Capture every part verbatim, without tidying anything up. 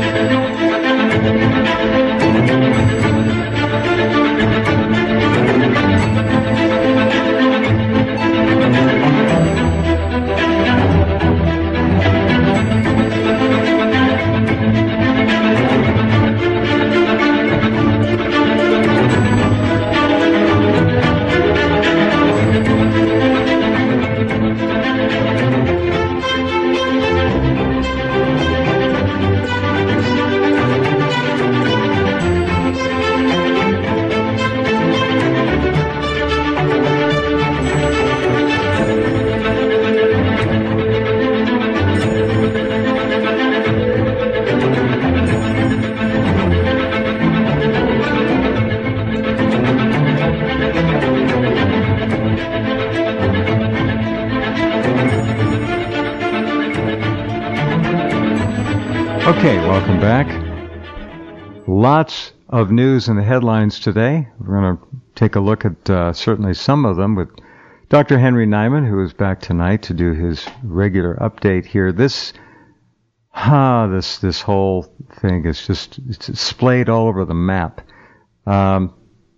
Okay, welcome back. Lots of news in the headlines today. We're going to take a look at uh, certainly some of them with Doctor Henry Nyman, who is back tonight to do his regular update here. This, ah, this this whole thing is just it's displayed all over the map. Um,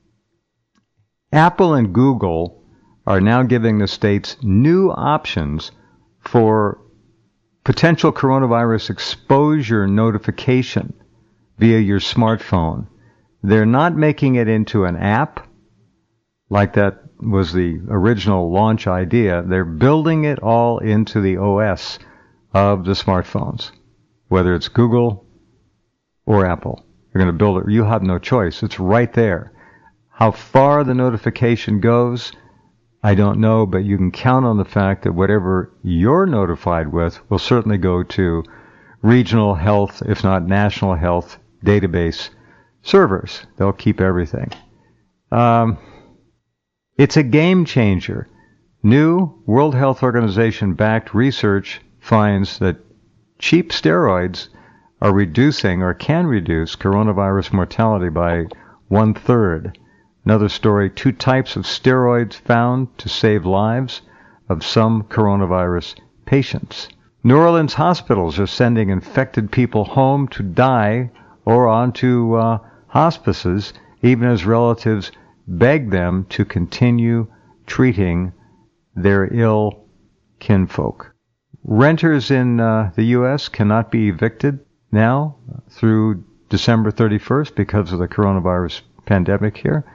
Apple and Google are now giving the states new options for potential coronavirus exposure notification via your smartphone. They're not making it into an app like that was the original launch idea. They're building it all into the O S of the smartphones, whether it's Google or Apple. They're going to build it. You have no choice. It's right there. How far the notification goes, I don't know, but you can count on the fact that whatever you're notified with will certainly go to regional health, if not national health, database servers. They'll keep everything. Um, it's a game changer. New World Health Organization-backed research finds that cheap steroids are reducing or can reduce coronavirus mortality by one-third. Another story, two types of steroids found to save lives of some coronavirus patients. New Orleans hospitals are sending infected people home to die or onto uh, hospices, even as relatives beg them to continue treating their ill kinfolk. Renters in uh, the U S cannot be evicted now through December thirty-first because of the coronavirus pandemic here.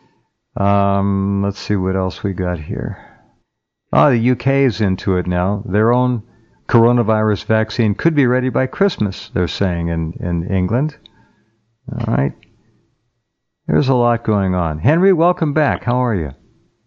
Um, let's see what else we got here. Oh, the U K is into it now. Their own coronavirus vaccine could be ready by Christmas, they're saying in, in England. All right. There's a lot going on. Henry, welcome back. How are you?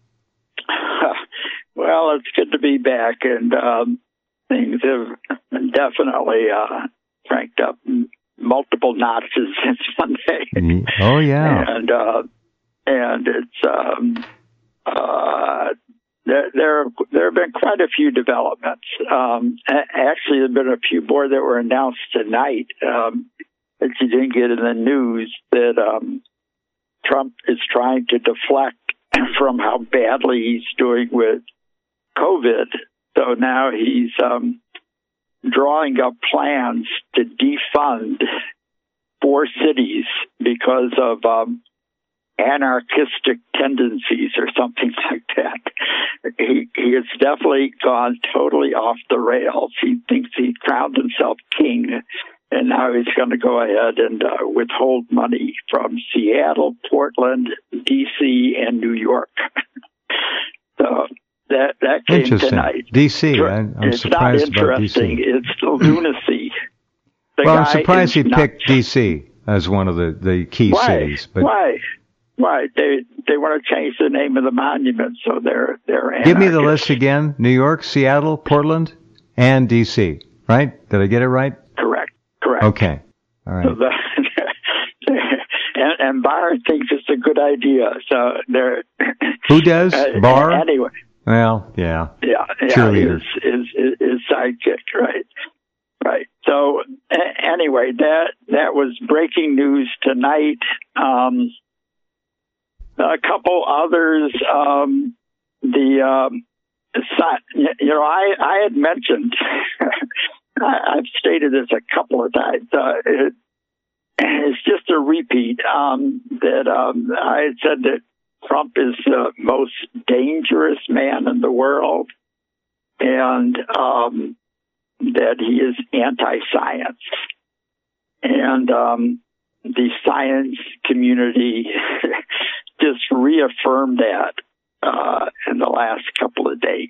Well, it's good to be back, and um, things have definitely uh, cranked up multiple notches since Monday. Oh, yeah. And uh, and it's um, uh, there, there. There have been quite a few developments. Um, actually, there have been a few more that were announced tonight um, that you didn't get in the news. That um, Trump is trying to deflect from how badly he's doing with COVID. So now he's um, drawing up plans to defund four cities because of um, anarchistic tendencies or something like that. He, he has definitely gone totally off the rails. He thinks he crowned himself king, and now he's going to go ahead and uh, withhold money from Seattle, Portland, D C, and New York. So that that came tonight. D C, I'm, I'm it's surprised not about D C. It's the lunacy. The well, I'm surprised he nuts. picked D C as one of the, the key Why? cities. But Why? Why? They they want to change the name of the monument, so they're they're anarchists. Give me the list again. New York, Seattle, Portland, and D C, right? Did I get it right? Correct. Correct. Okay. All right. So the, and, and Barr thinks it's a good idea. So they're Who does? uh, Barr? Anyway. Well, yeah. Yeah. Yeah. Cheerleader. His, his, his sidekick, right? Right. So a- anyway, that that was breaking news tonight. Um, a couple others. Um, the um, you know, I I had mentioned I, I've stated this a couple of times. Uh, it, it's just a repeat um, that um, I had said that Trump is the most dangerous man in the world, and um, that he is anti-science. And um, the science community just reaffirmed that uh, in the last couple of days.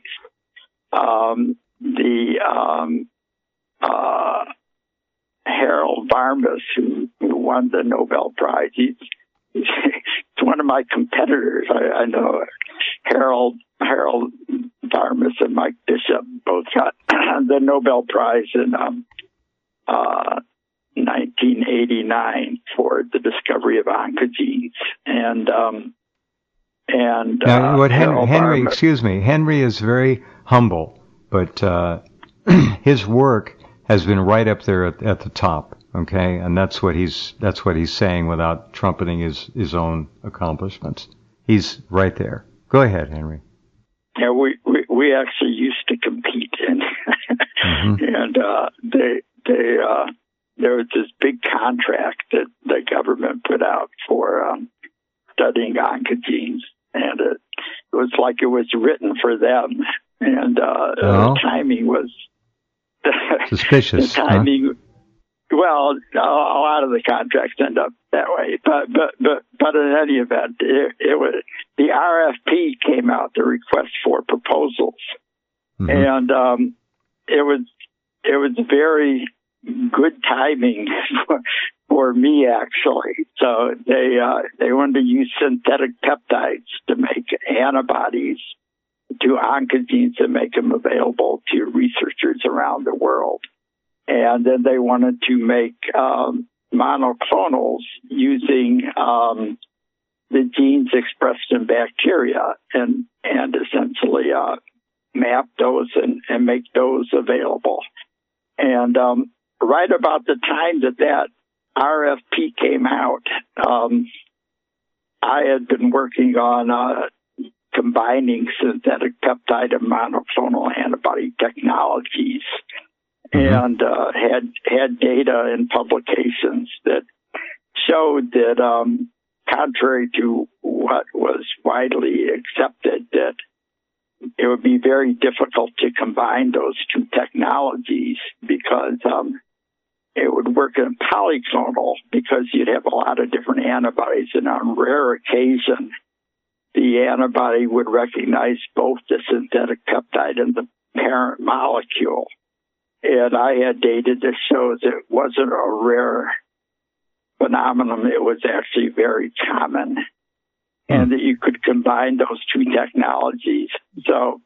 Um, the um, uh, Harold Varmus, who, who won the Nobel Prize, he's, he's one of my competitors. I, I know Harold Harold Varmus and Mike Bishop both got the Nobel Prize in um, uh, nineteen eighty-nine for the discovery of oncogenes. And um, and now, uh, what Henry, Henry Varmus, excuse me, Henry is very humble, but uh, his work has been right up there at, at the top. Okay, and that's what he's that's what he's saying without trumpeting his his own accomplishments. He's right there. Go ahead, Henry. Yeah, we, we, we actually used to compete, and mm-hmm. and uh, they they uh, there was this big contract that the government put out for um, studying oncogenes, and it, it was like it was written for them, and uh, oh. the timing was suspicious. The timing. Huh? Well, a lot of the contracts end up that way, but but but but in any event, it, it was the R F P came out, the request for proposals, mm-hmm. and um, it was it was very good timing for, for me actually. So they uh, they wanted to use synthetic peptides to make antibodies to oncogenes and make them available to researchers around the world. And then they wanted to make um, monoclonals using um, the genes expressed in bacteria and and essentially uh, map those and, and make those available. And um, right about the time that that R F P came out, um, I had been working on uh, combining synthetic peptide and monoclonal antibody technologies. And uh, had had data in publications that showed that, um, contrary to what was widely accepted, that it would be very difficult to combine those two technologies because um, it would work in polyclonal because you'd have a lot of different antibodies, and on rare occasion, the antibody would recognize both the synthetic peptide and the parent molecule. And I had data that shows it wasn't a rare phenomenon. It was actually very common, and that you could combine those two technologies. So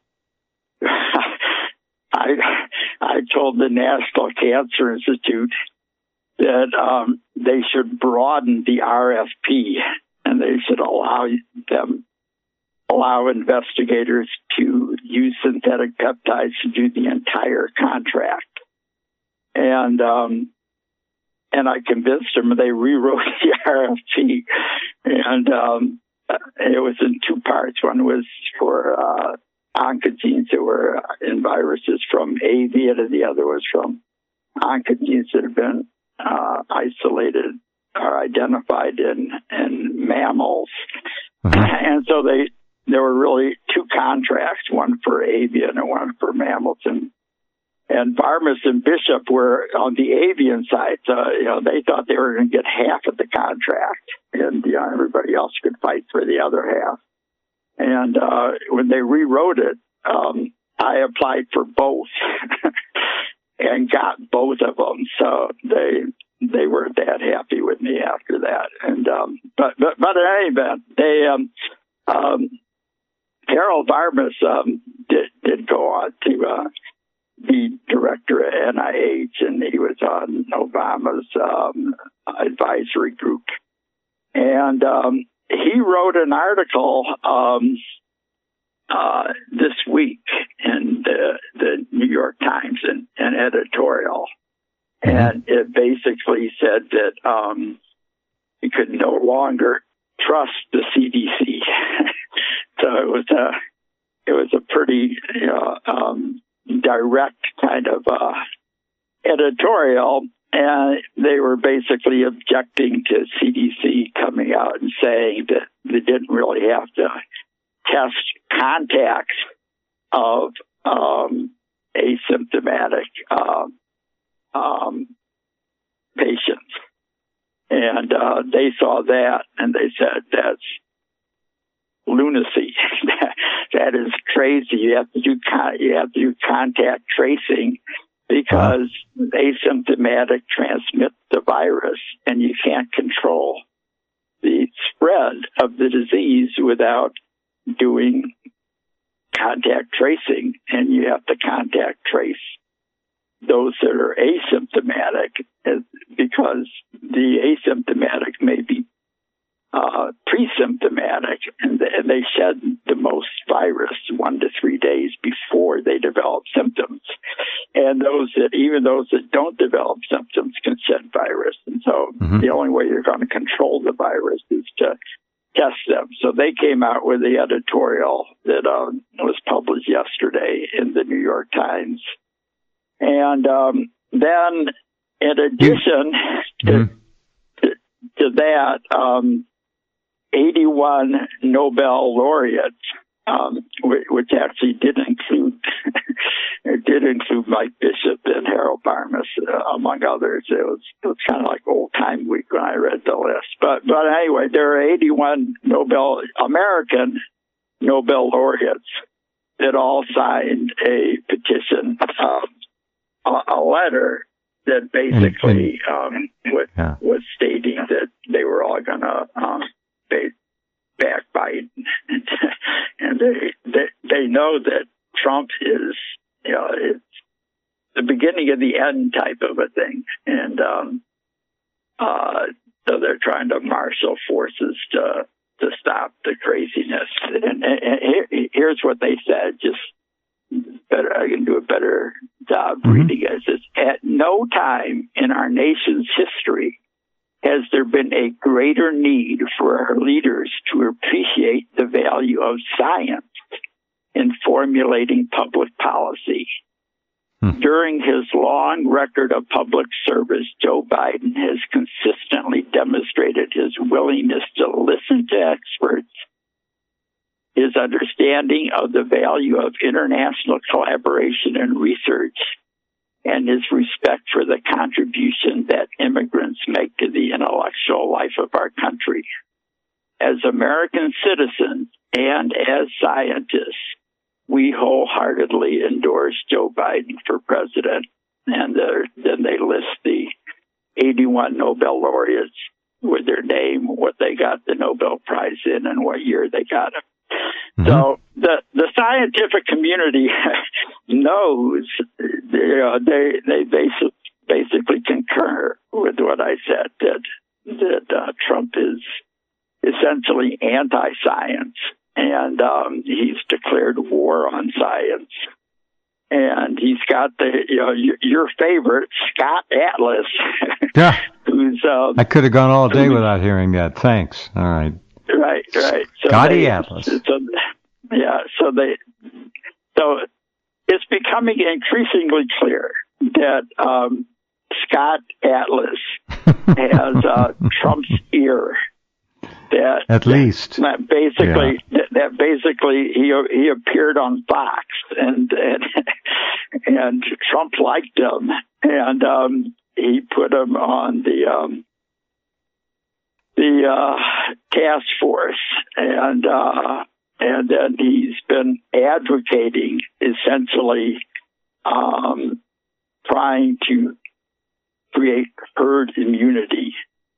I I told the National Cancer Institute that um, they should broaden the R F P, and they should allow them allow investigators to use synthetic peptides to do the entire contract. And um, and I convinced them. They rewrote the R F P, and um, it was in two parts. One was for uh, oncogenes that were in viruses from avian, and the other was from oncogenes that have been uh, isolated or identified in, in mammals. Mm-hmm. And so they there were really two contracts, one for avian and one for mammals. And And Varmus and Bishop were on the avian side. So, you know, they thought they were going to get half of the contract, and you know, everybody else could fight for the other half. And uh, when they rewrote it, um, I applied for both and got both of them. So they they weren't that happy with me after that. And um, but but but in any event, they um, um, Harold Varmus um, did did go on to. Uh, the director at N I H, and he was on Obama's um, advisory group. And um, he wrote an article um, uh, this week in the, the New York Times, an, an editorial. And it basically said that um, you could no longer trust the C D C. So it was a, it was a pretty, you know, um, direct kind of uh, editorial, and they were basically objecting to C D C coming out and saying that they didn't really have to test contacts of um, asymptomatic um, um, patients. And uh, they saw that, and they said, that's lunacy. That is crazy. You have to do con- you have to do contact tracing because uh-huh. asymptomatic transmit the virus, and you can't control the spread of the disease without doing contact tracing, and you have to contact trace those that are asymptomatic because the asymptomatic may be uh, pre-symptomatic, and they shed the most virus one to three days before they develop symptoms. And those that, even those that don't develop symptoms can shed virus. And so mm-hmm. the only way you're going to control the virus is to test them. So they came out with the editorial that um, was published yesterday in the New York Times. And um, then, in addition mm-hmm. to, to, to that, um, eighty-one Nobel laureates, um, which, which actually did include it did include Mike Bishop and Harold Barmas, uh, among others. It was it was kind of like old time week when I read the list. But but anyway, there are eighty-one Nobel American Nobel laureates that all signed a petition, um, a, a letter that basically um, was, yeah. was stating that they were all going to um, back Biden, and they, they they know that Trump is, you know, it's the beginning of the end type of a thing, and um, uh, so they're trying to marshal forces to to stop the craziness. And, and, and here, here's what they said. Just better, I can do a better job mm-hmm. reading it. It says, at no time in our nation's history has there been a greater need for our leaders to appreciate the value of science in formulating public policy. Hmm. During his long record of public service, Joe Biden has consistently demonstrated his willingness to listen to experts, his understanding of the value of international collaboration and research, and his respect for the contribution that immigrants make to the intellectual life of our country. As American citizens and as scientists, we wholeheartedly endorse Joe Biden for president. And uh, then they list the eighty-one Nobel laureates with their name, what they got the Nobel Prize in, and what year they got it. Mm-hmm. So the the scientific community knows, you know, they they basic, basically concur with what I said, that that uh, Trump is essentially anti-science, and um, he's declared war on science. And he's got the, you know, your, your favorite, Scott Atlas. Yeah. Who's, um, I could have gone all day without hearing that. Thanks. All right. Right, right. So Scotty they, Atlas. So, yeah, so they, so it's becoming increasingly clear that um, Scott Atlas has uh, Trump's ear. That, At least, that basically, yeah. that, that basically he he appeared on Fox, and and and Trump liked him, and um, he put him on the um, the uh, task force, and uh, and then he's been advocating essentially um, trying to create herd immunity.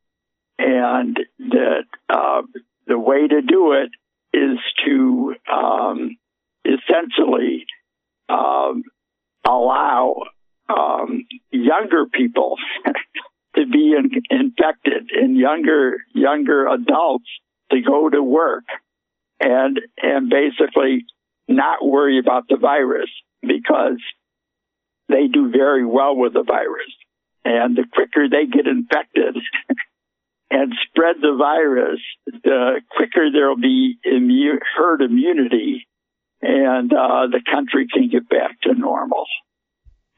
And that uh, the way to do it is to um, essentially um, allow um, younger people to be in, infected, and younger younger adults to go to work, and and basically not worry about the virus, because they do very well with the virus, and the quicker they get infected and spread the virus, the quicker there will be immune, herd immunity, and uh, the country can get back to normal.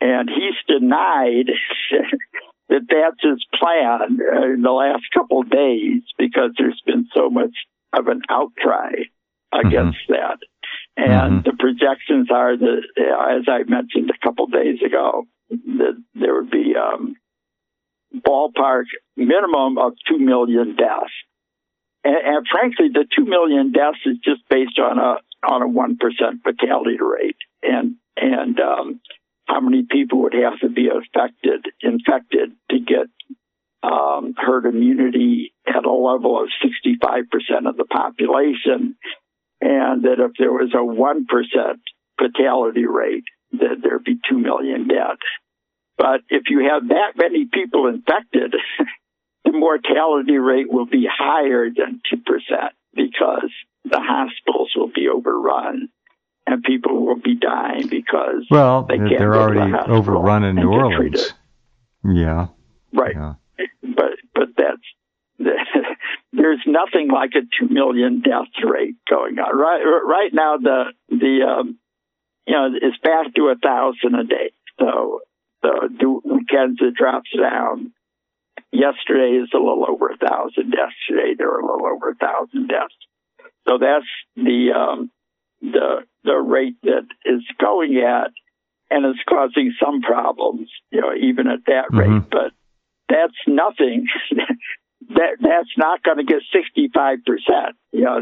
and he's denied that that's his plan in the last couple of days because there's been so much of an outcry against mm-hmm. that. And mm-hmm. the projections are that, as I mentioned a couple of days ago, that there would be um, ballpark minimum of two million deaths. And, and frankly, the two million deaths is just based on a on a one percent fatality rate, and and um, how many people would have to be affected infected to get um, herd immunity at a level of sixty-five percent of the population, and that if there was a one percent fatality rate, that there'd be two million dead. But if you have that many people infected, the mortality rate will be higher than two percent because the hospitals will be overrun and people will be dying because well, they can't they're already the overrun in New Orleans. Yeah. Right. Yeah. But but that's there's nothing like a two million death rate going on. Right right now the the um, you know it's back to a thousand a day. So so the weekends it drops down. Yesterday is a little over a thousand deaths. Today there were a little over a thousand deaths. So that's the um, the the rate that is going at, and it's causing some problems, you know, even at that mm-hmm. rate. But that's nothing. that that's not going to get sixty-five percent. You know,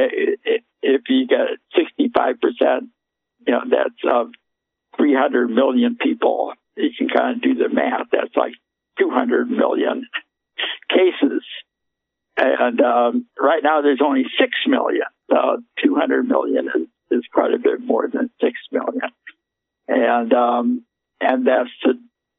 if you get sixty-five percent, you know, that's uh, three hundred million people. You can kind of do the math. That's like two hundred million cases. And um, right now there's only six million. Uh, two hundred million is, is quite a bit more than six million. And um, and that's the,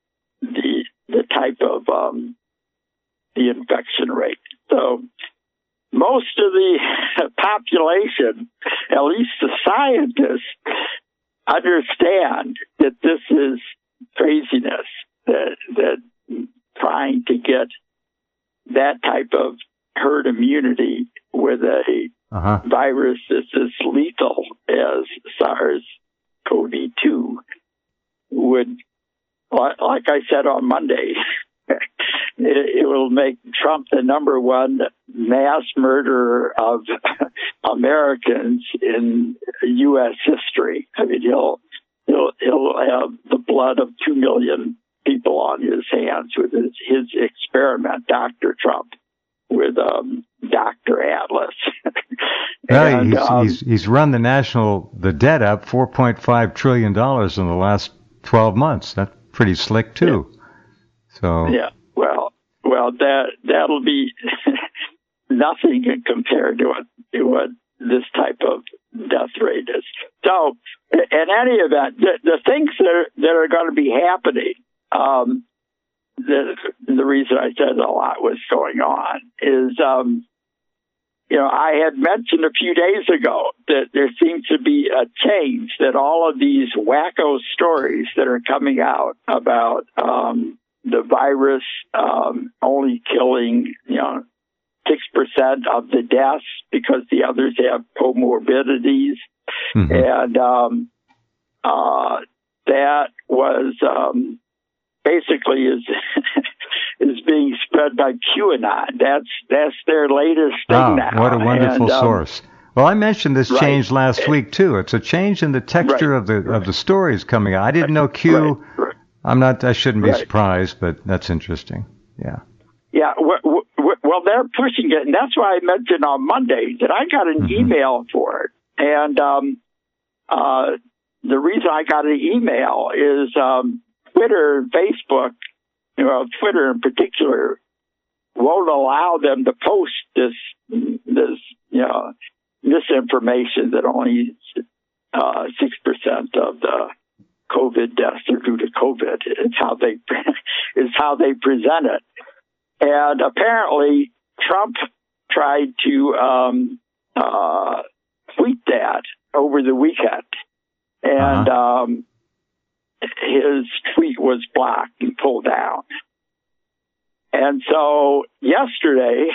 the the type of um, the infection rate. So most of the population, at least the scientists, understand that this is craziness, that that trying to get that type of herd immunity with a uh-huh. virus that's as lethal as SARS-C o V two would, like I said on Monday, it, it will make Trump the number one mass murderer of Americans in U S history. I mean, he'll he'll he'll have the blood of two million people on his hands with his, his experiment, Doctor Trump, with um, Doctor Atlas. Well, and, he's, um, he's he's run the national the debt up four point five trillion dollars in the last twelve months. That's pretty slick too. Yeah. So yeah, well, well, that that'll be nothing compared to what to what this type of death rate is. So, in any event, the, the things that are, that are going to be happening. Um, the the reason I said a lot was going on is, um, you know, I had mentioned a few days ago that there seems to be a change, that all of these wacko stories that are coming out about um, the virus um, only killing, you know, six percent of the deaths because the others have comorbidities. Mm-hmm. And um, uh, that was... Um, basically is is being spread by QAnon. That's that's their latest thing oh, now. What a wonderful and, um, source. Well, I mentioned this right. change last week too. It's a change in the texture right. of the right. of the stories coming out. I didn't know Q. Right. Right. I'm not. I shouldn't be right. surprised, but that's interesting. Yeah. Yeah. W- w- well, they're pushing it, and that's why I mentioned on Monday that I got an mm-hmm. email for it. And um, uh, the reason I got an email is. Um, Twitter, Facebook, you know, Twitter in particular, won't allow them to post this, this, you know, misinformation that only uh, six percent of the COVID deaths are due to COVID. It's how they, is how they present it. And apparently, Trump tried to um, uh, tweet that over the weekend, and. Uh-huh. Um, his tweet was blocked and pulled down. And so yesterday,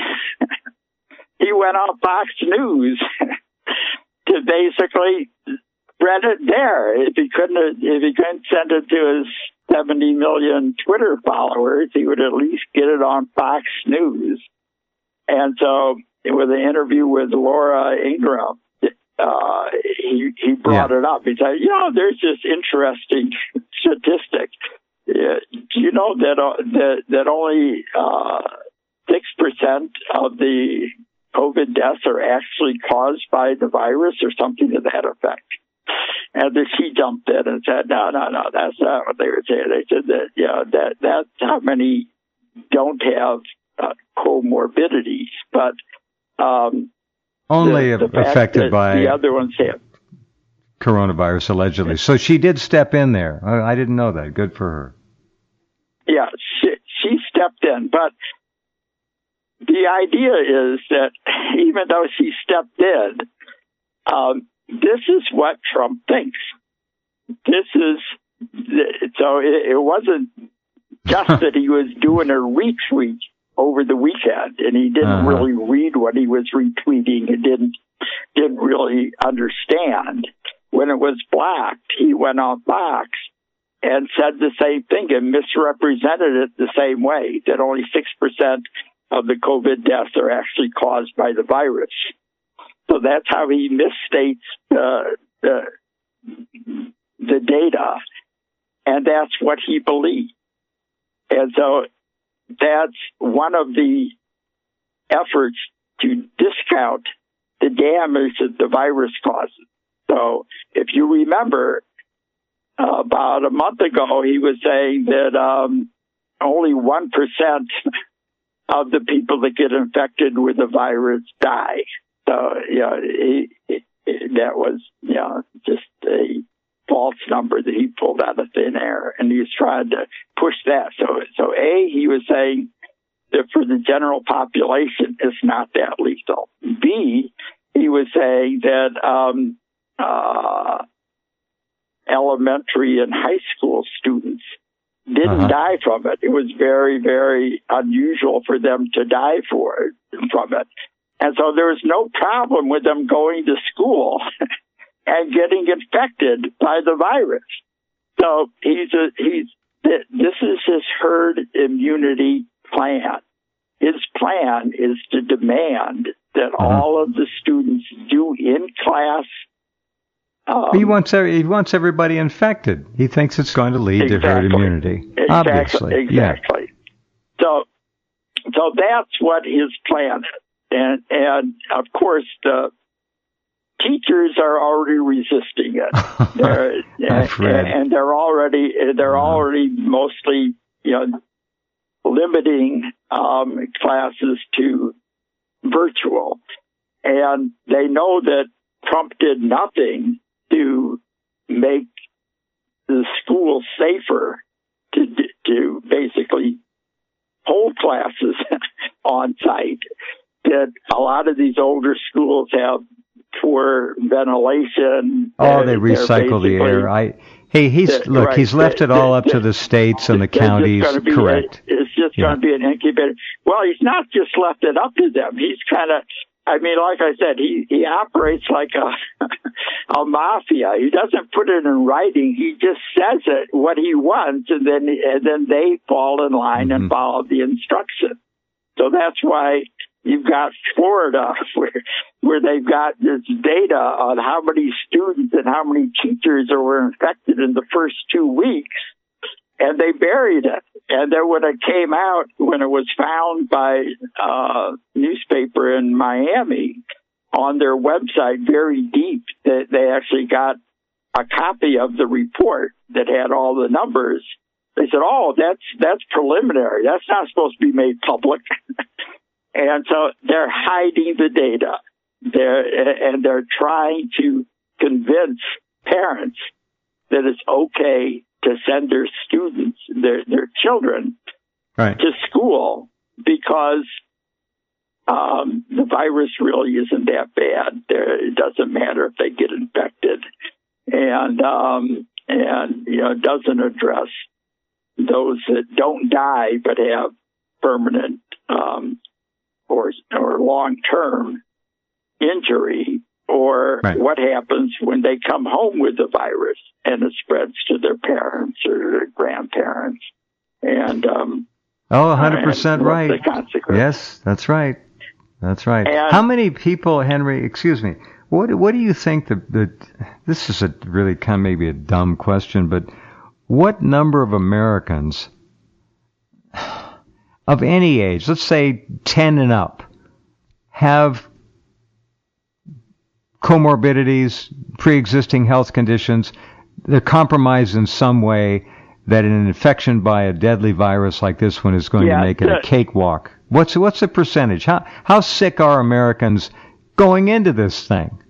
he went on Fox News to basically spread it there. If he couldn't, if he couldn't send it to his seventy million Twitter followers, he would at least get it on Fox News. And so with an interview with Laura Ingraham, uh, he, he brought yeah. it up. He said, you know, there's this interesting statistic. Yeah, do you know that, uh, that, that only uh, six percent of the COVID deaths are actually caused by the virus or something to that effect? And then she jumped in and said, no, no, no, that's not what they were saying. They said that, you know, that, that's how many don't have uh, comorbidities, but um, only the, the affected by the other ones have coronavirus, allegedly. So she did step in there. I, I didn't know that. Good for her. Yeah, she, she stepped in, but the idea is that even though she stepped in, um, this is what Trump thinks. This is, so it, it wasn't just that he was doing a retweet over the weekend and he didn't uh-huh. really read what he was retweeting and didn't, didn't really understand. When it was blocked, he went on Fox and said the same thing and misrepresented it the same way, that only six percent of the COVID deaths are actually caused by the virus. So that's how he misstates uh, the, the data, and that's what he believes. And so that's one of the efforts to discount the damage that the virus causes. So if you remember, uh, about a month ago, he was saying that um, only one percent of the people that get infected with the virus die. So, you know, he, he, that was, you know, just a false number that he pulled out of thin air, and he was trying to push that. So, so A, he was saying that for the general population, it's not that lethal. B, he was saying that um, uh, elementary and high school students didn't uh-huh. die from it. It was very, very unusual for them to die for it, from it. And so there was no problem with them going to school and getting infected by the virus. So he's a, he's, this is his herd immunity plan. His plan is to demand that uh-huh. all of the students do in class. Um, he wants he wants everybody infected. He thinks it's going to lead exactly, to herd immunity. Exactly, obviously, exactly. Yeah. So, so that's what his plan is. And, and of course, the teachers are already resisting it. They're, and, and they're already, they're uh-huh. already mostly, you know, limiting um, classes to virtual. And they know that Trump did nothing to make the school safer, to, to basically hold classes on site. That a lot of these older schools have poor ventilation. Oh, they recycle the air. I hey, he's look, right, he's left it all up to the states and the counties. Correct. A, it's just yeah. going to be an incubator. Well, he's not just left it up to them. He's kind of, I mean, like I said, he he operates like a a mafia. He doesn't put it in writing. He just says it what he wants, and then and then they fall in line mm-hmm. and follow the instructions. So that's why you've got Florida, where where they've got this data on how many students and how many teachers were infected in the first two weeks, and they buried it. And then when it came out, when it was found by a newspaper in Miami on their website, very deep, they, they actually got a copy of the report that had all the numbers. They said, "Oh, that's that's preliminary. That's not supposed to be made public." And so they're hiding the data. They're, and they're trying to convince parents that it's okay to send their students, their their children, right. to school because um, the virus really isn't that bad. There, it doesn't matter if they get infected, and um, and you know, it doesn't address those that don't die but have permanent um, or or long term injury or right. what happens when they come home with the virus and it spreads to their parents or their grandparents. And um, oh, one hundred percent uh, right. Yes, that's right. That's right. And how many people, Henry? Excuse me. What What do you think that the? This is a really kind of maybe a dumb question, but what number of Americans of any age, let's say ten and up, have comorbidities, pre-existing health conditions? They're compromised in some way that an infection by a deadly virus like this one is going yeah, to make it the, a cakewalk. What's what's the percentage? How how sick are Americans going into this thing?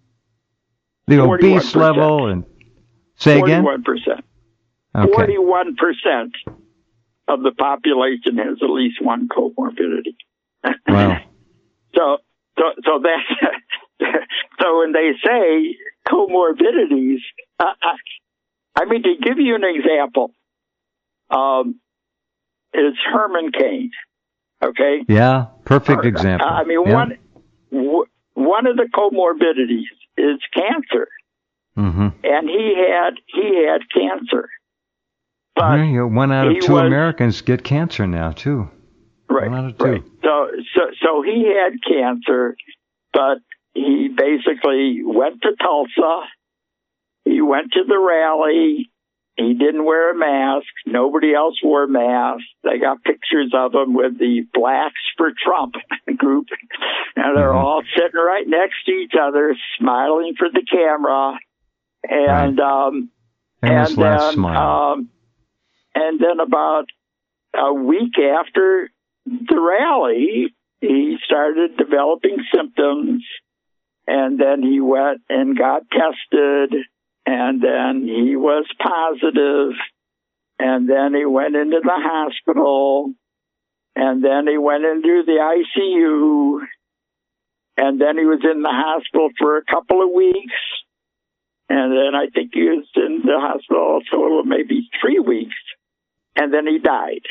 The obese level and say again? forty-one percent. Okay. forty-one percent of the population has at least one comorbidity. Wow. so so so that so when they say comorbidities, uh, I, I mean, to give you an example, um, is Herman Cain. Okay. Yeah, perfect or, example. I mean, yeah. one w- one of the comorbidities is cancer, mm-hmm. and he had he had cancer. But yeah, you know, one out of two was, Americans get cancer now too. Right. One out of two. Right. So so so he had cancer, but he basically went to Tulsa. He went to the rally. He didn't wear a mask. Nobody else wore masks. They got pictures of him with the Blacks for Trump group. And they're mm-hmm. all sitting right next to each other, smiling for the camera. And, right. um, and then, smile. um, and then about a week after the rally, he started developing symptoms. And then he went and got tested. And then he was positive, and then he went into the hospital, and then he went into the I C U, and then he was in the hospital for a couple of weeks, and then I think he was in the hospital a total of maybe three weeks, and then he died.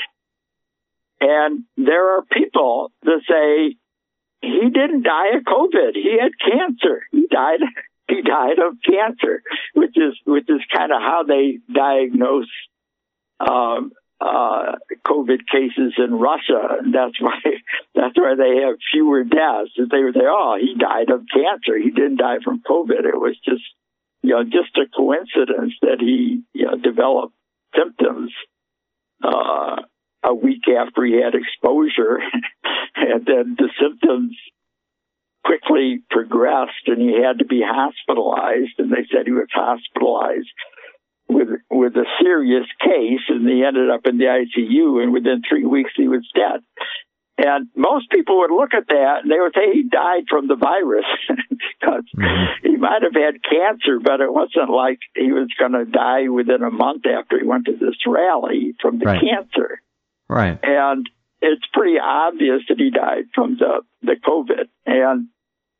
And there are people that say he didn't die of COVID. He had cancer. He died He died of cancer, which is which is kind of how they diagnose um, uh, COVID cases in Russia. And that's why that's why they have fewer deaths. They would say, "Oh, he died of cancer. He didn't die from COVID." It was just, you know, just a coincidence that he, you know, developed symptoms uh, a week after he had exposure, and then the symptoms quickly progressed, and he had to be hospitalized. And they said he was hospitalized with with a serious case, and he ended up in the I C U. And within three weeks, he was dead. And most people would look at that and they would say he died from the virus because mm-hmm. he might have had cancer, but it wasn't like he was going to die within a month after he went to this rally from the right. cancer. Right. And it's pretty obvious that he died from the, the COVID. And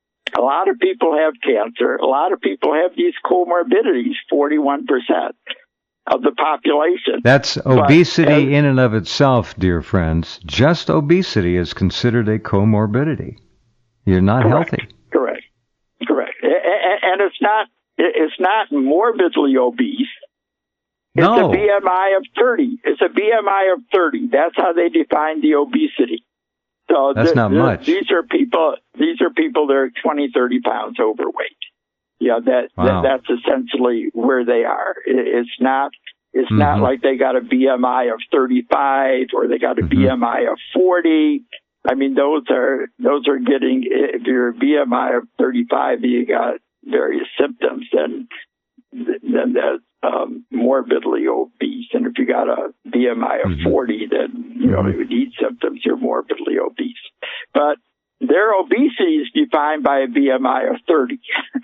a lot of people have cancer. A lot of people have these comorbidities, forty-one percent of the population. That's obesity as, in and of itself, dear friends. Just obesity is considered a comorbidity. You're not correct, healthy. Correct. Correct. And it's not, it's not morbidly obese. It's no. a B M I of thirty. It's a B M I of thirty. That's how they define the obesity. So that's the, not the, much. These are people. These are people that are twenty, thirty pounds overweight. Yeah, that, wow. that that's essentially where they are. It, it's not. It's mm-hmm. not like they got a B M I of thirty-five or they got a mm-hmm. B M I of forty. I mean, those are those are getting. If you're a B M I of thirty-five, you got various symptoms. Then then that's um, morbidly obese. And if you got a B M I of mm-hmm. forty, then you know you need symptoms. You're morbidly obese. But their obesity is defined by a B M I of thirty.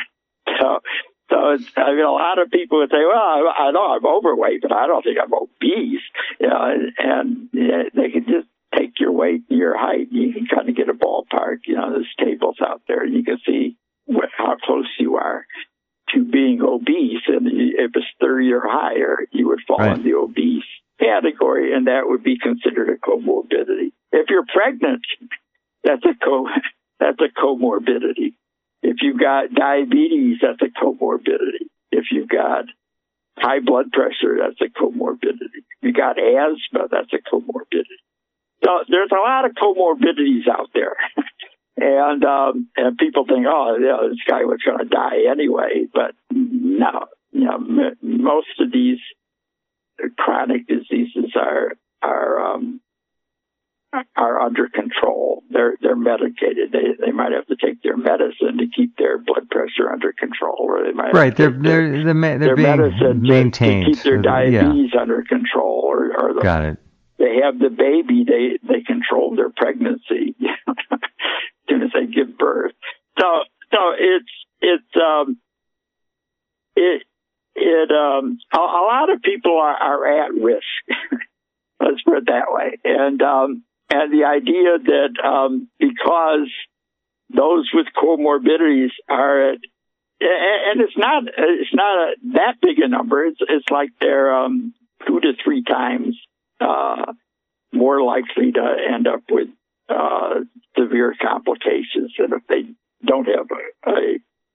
so, so it's, I mean, a lot of people would say, "Well, I, I know I'm overweight, but I don't think I'm obese." You know, and, and yeah, they can just take your weight and your height. And you can kind of get a ballpark. You know, there's tables out there, and you can see what, how close you are to being obese. And if it's thirty or higher, you would fall right. in the obese category, and that would be considered a comorbidity. If you're pregnant, that's a co that's a comorbidity. If you've got diabetes, that's a comorbidity. If you've got high blood pressure, that's a comorbidity. If you got asthma, that's a comorbidity. So there's a lot of comorbidities out there. and um, and people think, oh, yeah, this guy was going to die anyway. But no, you know, m- most of these chronic diseases are are um, are under control. They're they're medicated. They they might have to take their medicine to keep their blood pressure under control, or they might right. Have to they're take they're their, they're, they're their being medicine maintained to, to keep their diabetes yeah. under control, or, or the, got it. They have the baby. They they control their pregnancy as soon as they give birth. So so it's it's um it it um a, a lot of people are, are at risk. Let's put it that way. And um and the idea that um because those with comorbidities are at, and it's not it's not a, that big a number. It's it's like they're um two to three times Uh, more likely to end up with uh, severe complications than if they don't have a, a,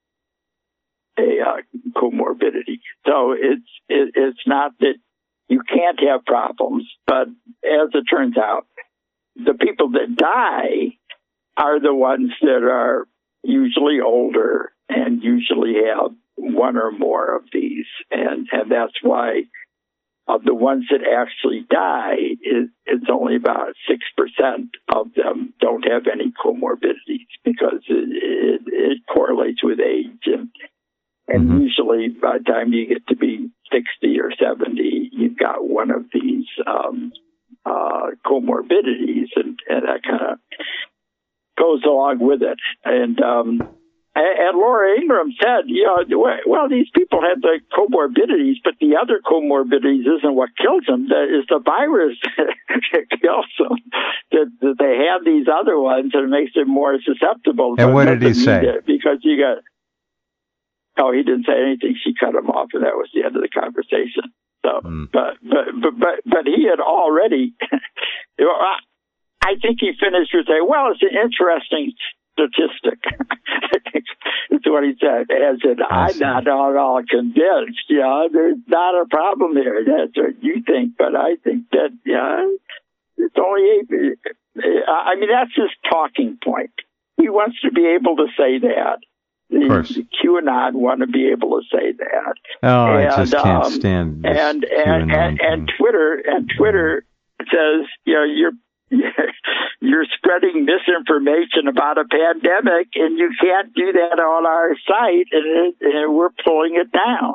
a uh, comorbidity. So it's it, it's not that you can't have problems, but as it turns out, the people that die are the ones that are usually older and usually have one or more of these, and and that's why. Of the ones that actually die, it, it's only about six percent of them don't have any comorbidities because it, it, it correlates with age. And, and mm-hmm. usually by the time you get to be sixty or seventy, you've got one of these um, uh, comorbidities, and, and that kind of goes along with it. And um And Laura Ingraham said, you know, well, these people have the comorbidities, but the other comorbidities isn't what kills them. It's the virus that kills them. That, that they have these other ones, and it makes them more susceptible. And what did he say? Because you got, oh, he didn't say anything. She cut him off, and that was the end of the conversation. So, mm. but, but, but, but, but he had already, I think he finished with saying, well, it's an interesting statistic. That's what he said. As in, I'm not at all convinced. You know, there's not a problem here. That's what you think, but I think that, yeah, it's only eight. I mean, that's his talking point. He wants to be able to say that. Of course. The QAnon want to be able to say that. Oh, and, I just can't um, stand this and and and, and Twitter and Twitter says, you know, you're. You're spreading misinformation about a pandemic, and you can't do that on our site, and, it, and we're pulling it down.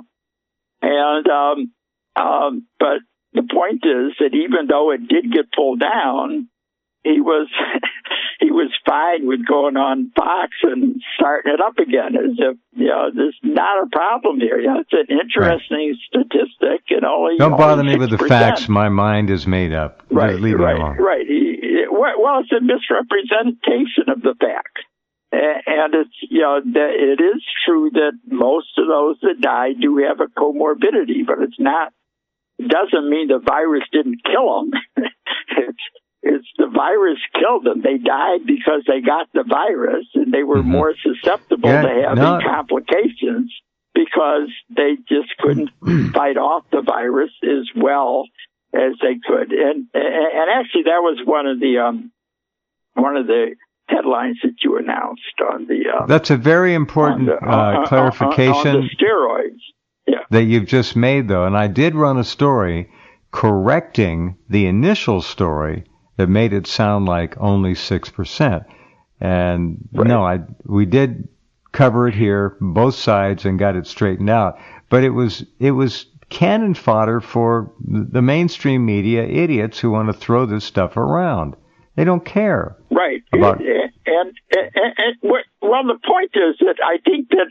And um, um, but the point is that even though it did get pulled down, he was he was fine with going on Fox and starting it up again, as if, you know, there's not a problem here. You know, it's an interesting right. statistic, and only don't bother only me with the facts. My mind is made up. Right, Leave right, it alone. right. He, it, well, it's a misrepresentation of the facts, and it's, you know, it is true that most of those that die do have a comorbidity, but it's not. It doesn't mean the virus didn't kill them. it's It's the virus killed them. They died because they got the virus, and they were mm-hmm. more susceptible yeah, to having no. complications because they just couldn't fight off the virus as well as they could. And and actually, that was one of the um, one of the headlines that you announced on the. Uh, That's a very important the, uh, uh, clarification. On the steroids. Yeah. That you've just made, though, and I did run a story correcting the initial story that made it sound like only six percent. And right. no, I we did cover it here, both sides, and got it straightened out. But it was it was cannon fodder for the mainstream media idiots who want to throw this stuff around. They don't care. Right. About and, and, and, and well, the point is that I think that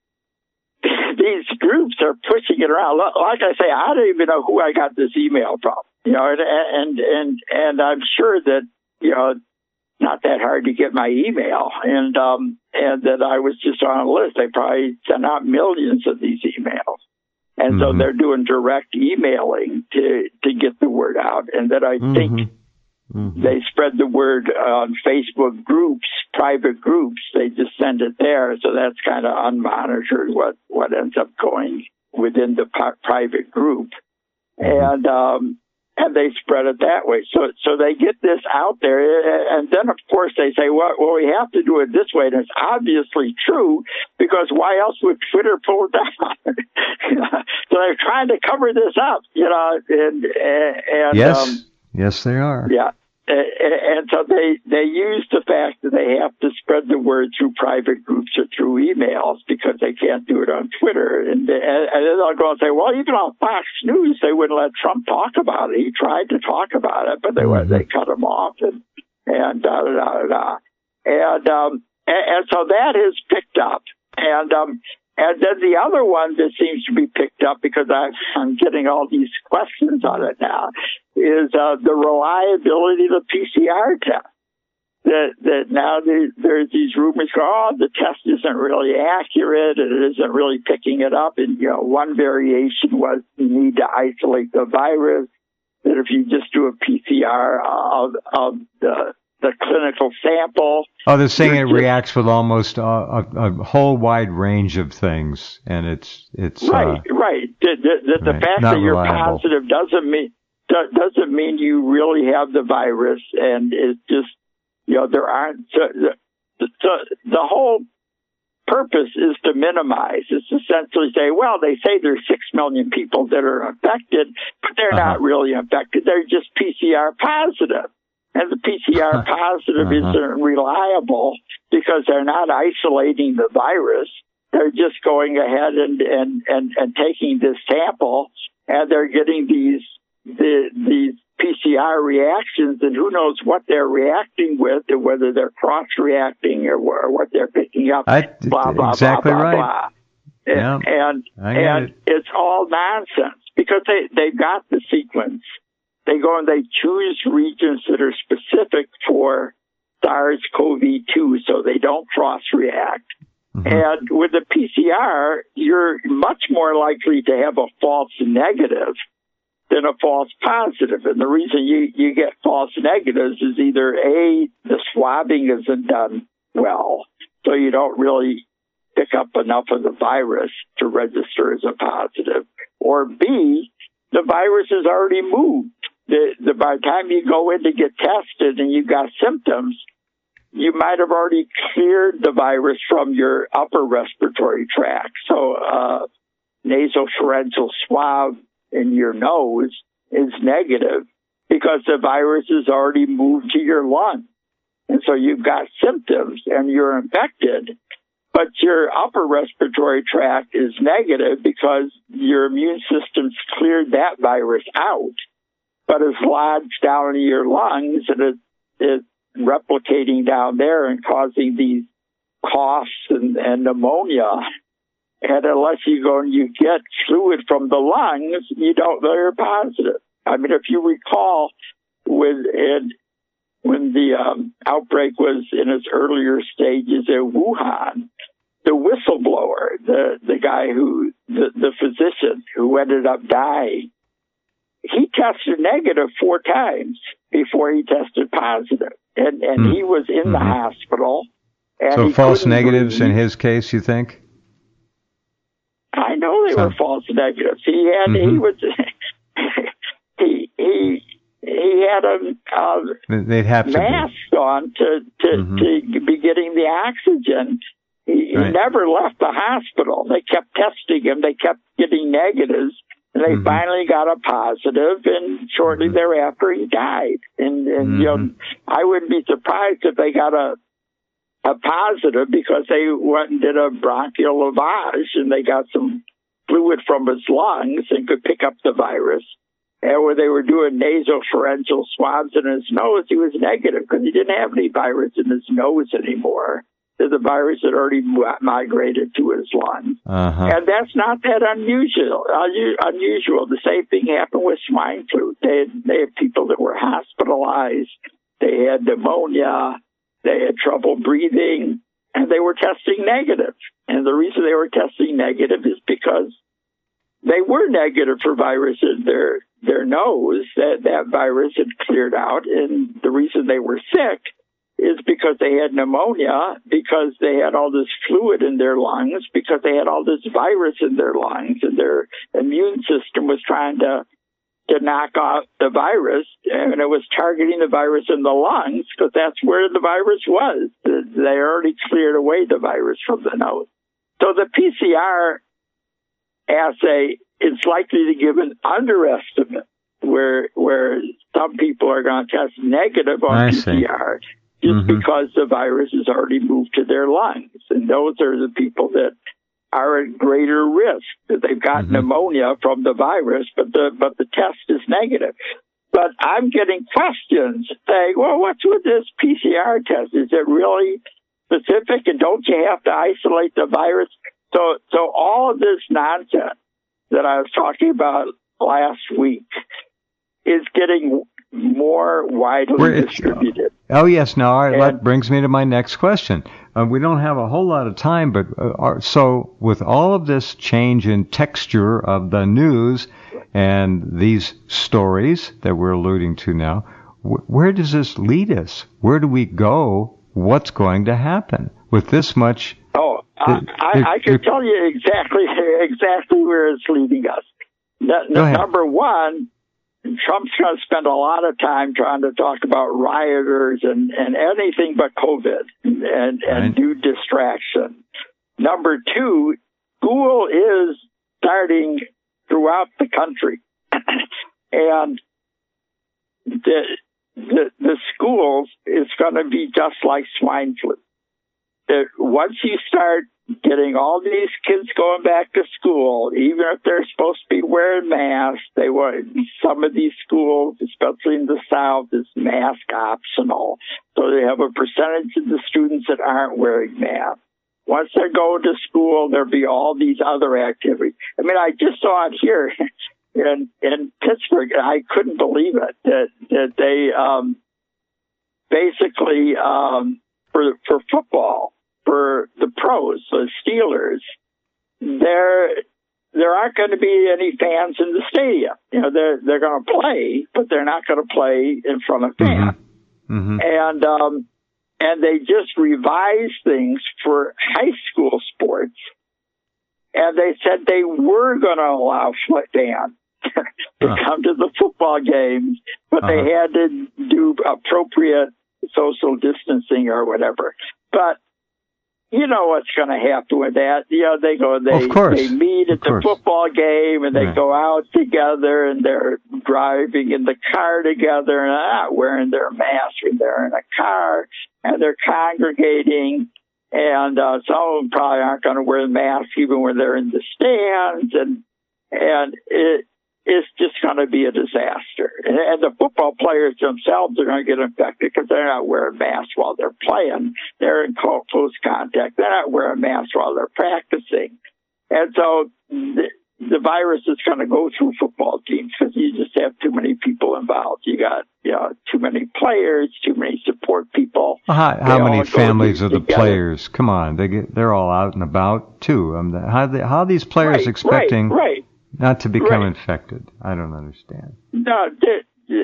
these groups are pushing it around. Like I say, I don't even know who I got this email from. You know, and and and and I'm sure that, you know, not that hard to get my email, and um and that I was just on a list. They probably sent out millions of these emails, and mm-hmm. so they're doing direct emailing to to get the word out. And that I mm-hmm. think Mm-hmm. They spread the word on Facebook groups, private groups. They just send it there. So that's kind of unmonitored what, what ends up going within the p- private group. Mm-hmm. And, um, and they spread it that way. So, so they get this out there. And then, of course, they say, well, well, we have to do it this way. And it's obviously true, because why else would Twitter pull it down? So they're trying to cover this up, you know, and, and, yes, um, yes, they are. Yeah. And so they, they use the fact that they have to spread the word through private groups or through emails, because they can't do it on Twitter. And, and, and then they'll go and say, well, even on Fox News, they wouldn't let Trump talk about it. He tried to talk about it, but they mm-hmm. they cut him off and, and da, da, da, da, da. And, um, and, and so that is picked up. And, um, and then the other one that seems to be picked up, because I, I'm getting all these questions on it now, is uh, the reliability of the P C R test. That that now there, there's these rumors going, oh, the test isn't really accurate, and it isn't really picking it up. And, you know, one variation was you need to isolate the virus, that if you just do a P C R of, of the the clinical sample. Oh, they're saying it just reacts with almost a, a, a whole wide range of things, and it's it's right, uh, right. The, the, the, right. the fact Not that you're reliable. positive doesn't mean doesn't mean you really have the virus, and it's just, you know, there aren't the the, the whole purpose is to minimize. It's essentially say, well, they say there's six million people that are affected, but they're uh-huh. not really affected. They're just P C R positive. And the P C R positive uh-huh. isn't reliable because they're not isolating the virus. They're just going ahead and, and, and, and taking this sample, and they're getting these the, these P C R reactions, and who knows what they're reacting with, and whether they're cross-reacting or, or what they're picking up. I, blah, blah, exactly blah, blah, right. blah. Yeah, and and, and it. it's all nonsense, because they, they got the sequence. They go and they choose regions that are specific for SARS-C o V two so they don't cross-react. Mm-hmm. And with the P C R, you're much more likely to have a false negative than a false positive. And the reason you, you get false negatives is either A, the swabbing isn't done well, so you don't really pick up enough of the virus to register as a positive, or B, the virus has already moved. The, the, by the time you go in to get tested and you've got symptoms, you might have already cleared the virus from your upper respiratory tract. So uh, nasopharyngeal swab in your nose is negative because the virus has already moved to your lung. And so you've got symptoms and you're infected, but your upper respiratory tract is negative because your immune system's cleared that virus out, but it's lodged down in your lungs, and it, it's replicating down there and causing these coughs and, and pneumonia. And unless you go and you get fluid from the lungs, you don't know you're positive. I mean, if you recall, when, in, when the um, outbreak was in its earlier stages in Wuhan, the whistleblower, the, the guy who, the, the physician who ended up dying, he tested negative four times before he tested positive. And, and mm. he was in mm-hmm. the hospital. And so he false negatives breathe. In his case, you think? I know they so. were false negatives. He had, mm-hmm. he was, he, he, he had a, a They'd have mask to on to, to, mm-hmm. to be getting the oxygen. He, right. he never left the hospital. They kept testing him. They kept getting negatives. And they mm-hmm. finally got a positive, and shortly mm-hmm. thereafter he died. And, and mm-hmm. you know, I wouldn't be surprised if they got a a positive because they went and did a bronchial lavage and they got some fluid from his lungs and could pick up the virus. And when they were doing nasopharyngeal swabs in his nose, he was negative because he didn't have any virus in his nose anymore. The virus had already migrated to his lungs. Uh-huh. And that's not that unusual. Unusual. The same thing happened with swine flu. They had, they had people that were hospitalized. They had pneumonia. They had trouble breathing. And they were testing negative. And the reason they were testing negative is because they were negative for virus in their, their nose, that that virus had cleared out, and the reason they were sick is because they had pneumonia, because they had all this fluid in their lungs, because they had all this virus in their lungs, and their immune system was trying to to knock off the virus, and it was targeting the virus in the lungs because that's where the virus was. They already cleared away the virus from the nose. So the P C R assay is likely to give an underestimate where where some people are going to test negative on I P C R see. just Mm-hmm. because the virus has already moved to their lungs. And those are the people that are at greater risk, that they've got Mm-hmm. pneumonia from the virus, but the but the test is negative. But I'm getting questions saying, well, what's with this P C R test? Is it really specific, and don't you have to isolate the virus? So, so all of this nonsense that I was talking about last week is getting more widely Where it's- distributed. Oh, yes. Now, all right, And- that brings me to my next question. Uh, we don't have a whole lot of time, but uh, are, so with all of this change in texture of the news and these stories that we're alluding to now, wh- where does this lead us? Where do we go? What's going to happen with this much? Oh, I, I, I can tell you exactly exactly where it's leading us. N- Go ahead. number one, Trump's going to spend a lot of time trying to talk about rioters and, and anything but COVID and, and Right. do distraction. Number two, school is starting throughout the country. And the, the, the schools is going to be just like swine flu. That once you start getting all these kids going back to school, even if they're supposed to be wearing masks, they want some of these schools, especially in the South, is mask optional. So they have a percentage of the students that aren't wearing masks. Once they're going to school, there'll be all these other activities. I mean, I just saw it here in in Pittsburgh. I couldn't believe it that that they um, basically um, for for football. For the pros, the Steelers, there there aren't going to be any fans in the stadium. You know, they're they're going to play, but they're not going to play in front of fans. Mm-hmm. And um, and they just revised things for high school sports, and they said they were going to allow fans to Huh. come to the football games, but Uh-huh. they had to do appropriate social distancing or whatever. But you know what's going to happen with that. You know, they go, they, Of course. they meet at Of the course. football game and they Right. go out together and they're driving in the car together and not wearing their masks when they're in a car and they're congregating. And uh, some of them probably aren't going to wear masks even when they're in the stands. And, and it, it's just going to be a disaster. And, and the football players themselves are going to get infected because they're not wearing masks while they're playing. They're in close contact. They're not wearing masks while they're practicing. And so the, the virus is going to go through football teams because you just have too many people involved. You got, you know, too many players, too many support people. Well, how how They many all go families of the together. players? Come on, they get, they're all out and about too. Um, how they, how are these players Right, expecting right, right. not to become Right. infected? I don't understand. No, there,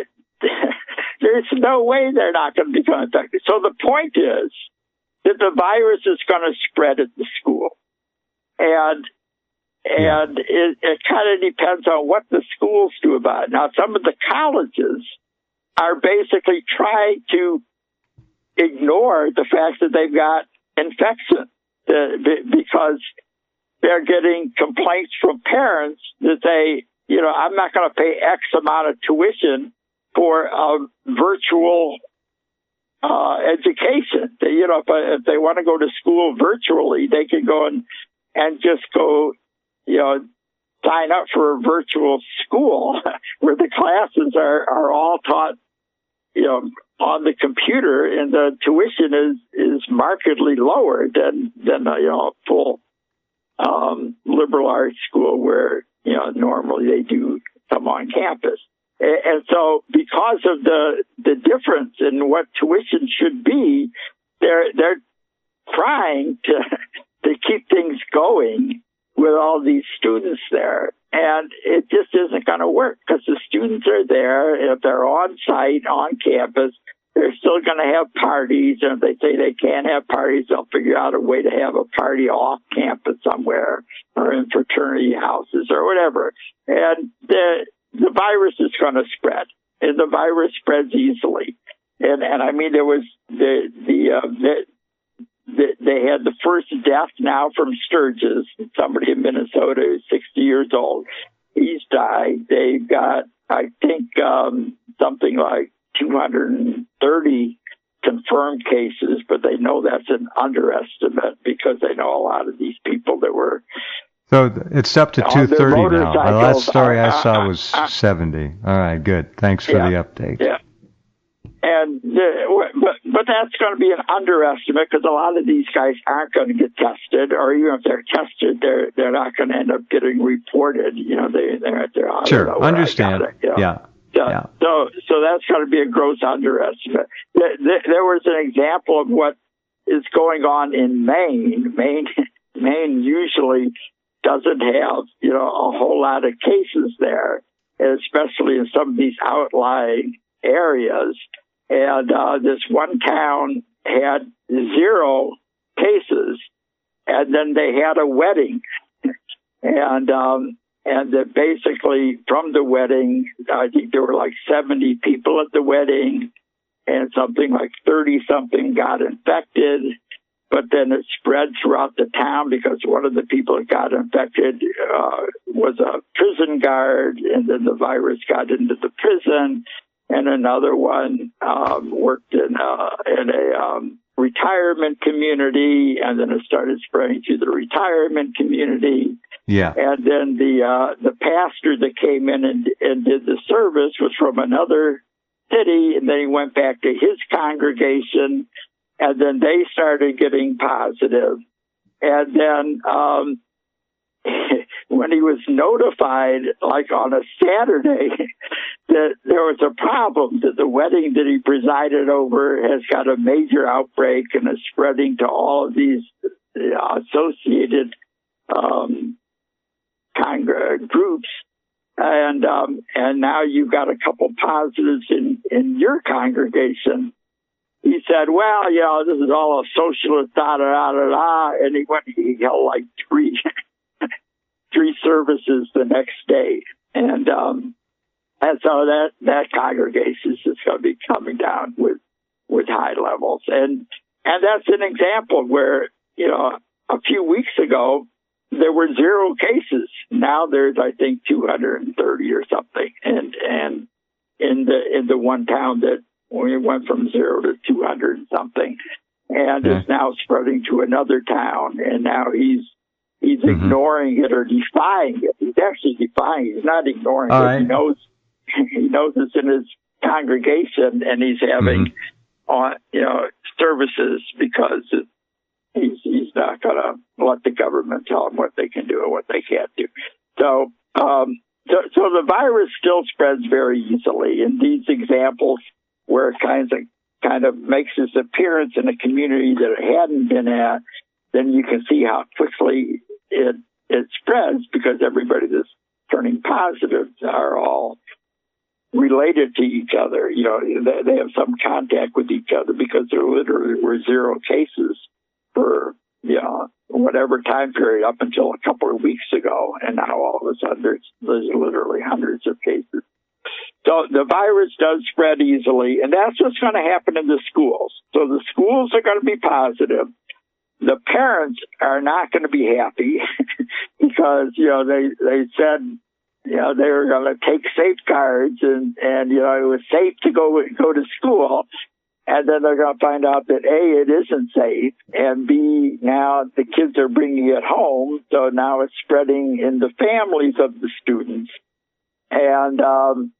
there's no way they're not going to become infected. So the point is that the virus is going to spread at the school. And and yeah. it, it kind of depends on what the schools do about it. Now, some of the colleges are basically trying to ignore the fact that they've got infection uh, because they're getting complaints from parents that they, you know, I'm not going to pay X amount of tuition for a virtual uh, education. They, you know, if, if they want to go to school virtually, they can go and, and just go, you know, sign up for a virtual school where the classes are, are all taught, you know, on the computer, and the tuition is, is markedly lower than, than a, you know, a full um, liberal arts school where, you know, normally they do come on campus. And, and so because of the, the difference in what tuition should be, they're, they're trying to, to keep things going with all these students there. And it just isn't going to work because the students they're on site, on campus. They're still going to have parties, and if they say they can't have parties, they'll figure out a way to have a party off campus somewhere or in fraternity houses or whatever. And the the virus is going to spread, and the virus spreads easily. And and I mean, there was the the, uh, the, the they had the first death now from Sturgis, somebody in Minnesota who's sixty years old. He's died. They've got, I think, um, something like two hundred thirty confirmed cases, but they know that's an underestimate because they know a lot of these people that were. So it's up to two thirty now. The last story I saw was uh, uh, seventy. All right, good. Thanks for yeah, the update. Yeah. And the, but but that's going to be an underestimate because a lot of these guys aren't going to get tested, or even if they're tested, they're they're not going to end up getting reported. You know, they they're they're out sure of understand. It, you know? Yeah. So, yeah. so so that's going to be a gross underestimate. There, there was an example of what is going on in Maine. Maine Maine usually doesn't have you know a whole lot of cases there, especially in some of these outlying areas. And uh, this one town had zero cases, and then they had a wedding, and um, and that basically from the wedding, I think there were like seventy people at the wedding, and something like thirty something got infected. But then it spread throughout the town because one of the people that got infected uh, was a prison guard, and then the virus got into the prison. And another one um, worked in, uh, in a um, retirement community, and then it started spreading to the retirement community. Yeah. And then the uh, the pastor that came in and, and did the service was from another city, and then he went back to his congregation, and then they started getting positive. And then um, when he was notified, like on a Saturday, that there was a problem, that the wedding that he presided over has got a major outbreak and is spreading to all of these uh, associated um, congr- groups. And um, and now you've got a couple positives in, in your congregation. He said, well, you know, this is all a socialist, da, da, da, da, da. And he went, he held like three, three services the next day. And, um, and so that, that congregation is just going to be coming down with, with high levels. And, and that's an example where, you know, a few weeks ago, there were zero cases. Now there's, I think, two hundred thirty or something. And, and in the, in the one town that, we went from zero to two hundred something, and yeah. It's now spreading to another town. And now he's he's mm-hmm. ignoring it or defying it. He's actually defying it. He's not ignoring All it. Right. He knows he knows it's in his congregation, and he's having mm-hmm. on you know services because it, he's he's not going to let the government tell him what they can do and what they can't do. So um, so, so the virus still spreads very easily. In these examples, where it kind of kind of makes its appearance in a community that it hadn't been at, then you can see how quickly it it spreads because everybody that's turning positive are all related to each other. You know, they, they have some contact with each other because there literally were zero cases for, you know, whatever time period up until a couple of weeks ago. And now all of a sudden there's, there's literally hundreds of cases. So the virus does spread easily, and that's what's going to happen in the schools. So the schools are going to be positive. The parents are not going to be happy because, you know, they, they said, you know, they were going to take safeguards and, and, you know, it was safe to go, go to school. And then they're going to find out that A, it isn't safe, and B, now the kids are bringing it home. So now it's spreading in the families of the students. And, um,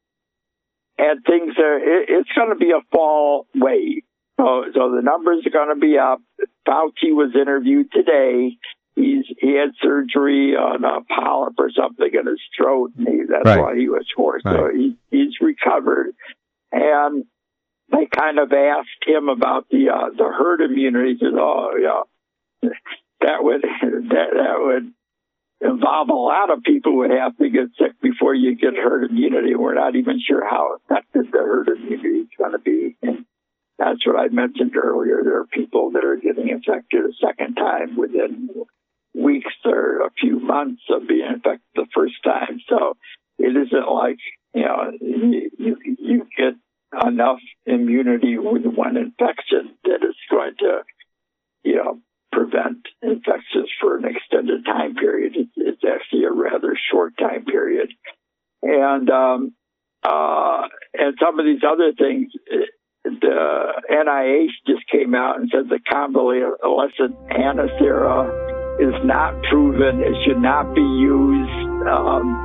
And things are, it, it's going to be a fall wave. So, so the numbers are going to be up. Fauci was interviewed today. He's, he had surgery on a polyp or something in his throat, and he, that's right. why he was hoarse. Right. So he, he's recovered. And they kind of asked him about the, uh, the herd immunity. He said, oh, yeah, that would, that, that would, involve a lot of people who have to get sick before you get herd immunity. We're not even sure how effective the herd immunity is going to be. And that's what I mentioned earlier. There are people that are getting infected a second time within weeks or a few months of being infected the first time. So it isn't like, you know, you, you, you get enough immunity with one infection that it's going to, you know, prevent infections for an extended time period. It's, it's actually a rather short time period. And, um, uh, and some of these other things, the N I H just came out and said the convalescent antisera is not proven. It should not be used, um,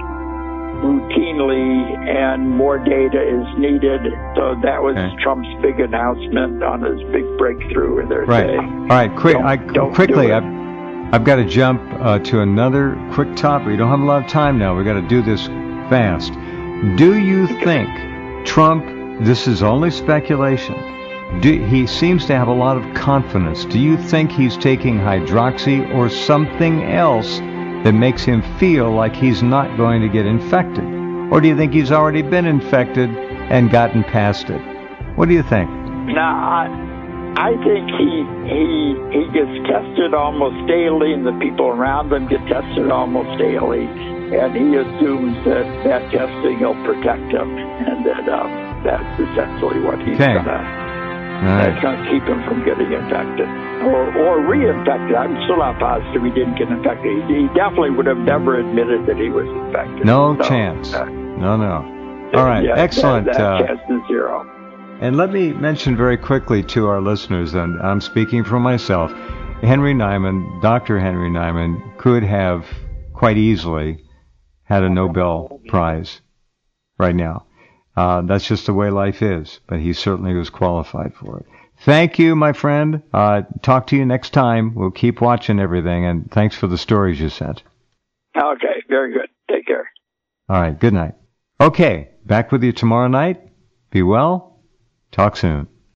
routinely, and more data is needed. So that was okay. Trump's big announcement on his big breakthrough. And they're right. saying, all right, quick, don't, I, don't quickly, I've, I've got to jump uh, to another quick topic. We don't have a lot of time now. We've got to do this fast. Do you think Trump, this is only speculation, do, he seems to have a lot of confidence. Do you think he's taking hydroxy or something else that makes him feel like he's not going to get infected? Or do you think he's already been infected and gotten past it? What do you think? No, I, I think he he he gets tested almost daily, and the people around him get tested almost daily, and he assumes that that testing will protect him, and that um, that's essentially what he's okay. gonna. Right. That's going to keep him from getting infected or, or reinfected. I'm still not positive he didn't get infected. He, he definitely would have never admitted that he was infected. No so, chance. Uh, no, no. All right. Yeah, excellent. That, that uh, chance is zero. And let me mention very quickly to our listeners, and I'm speaking for myself, Henry Nyman, Doctor Henry Nyman, could have quite easily had a Nobel Prize right now. Uh, that's just the way life is, but he certainly was qualified for it. Thank you, my friend. Uh, talk to you next time. We'll keep watching everything, and thanks for the stories you sent. Okay, very good. Take care. All right, good night. Okay, back with you tomorrow night. Be well. Talk soon.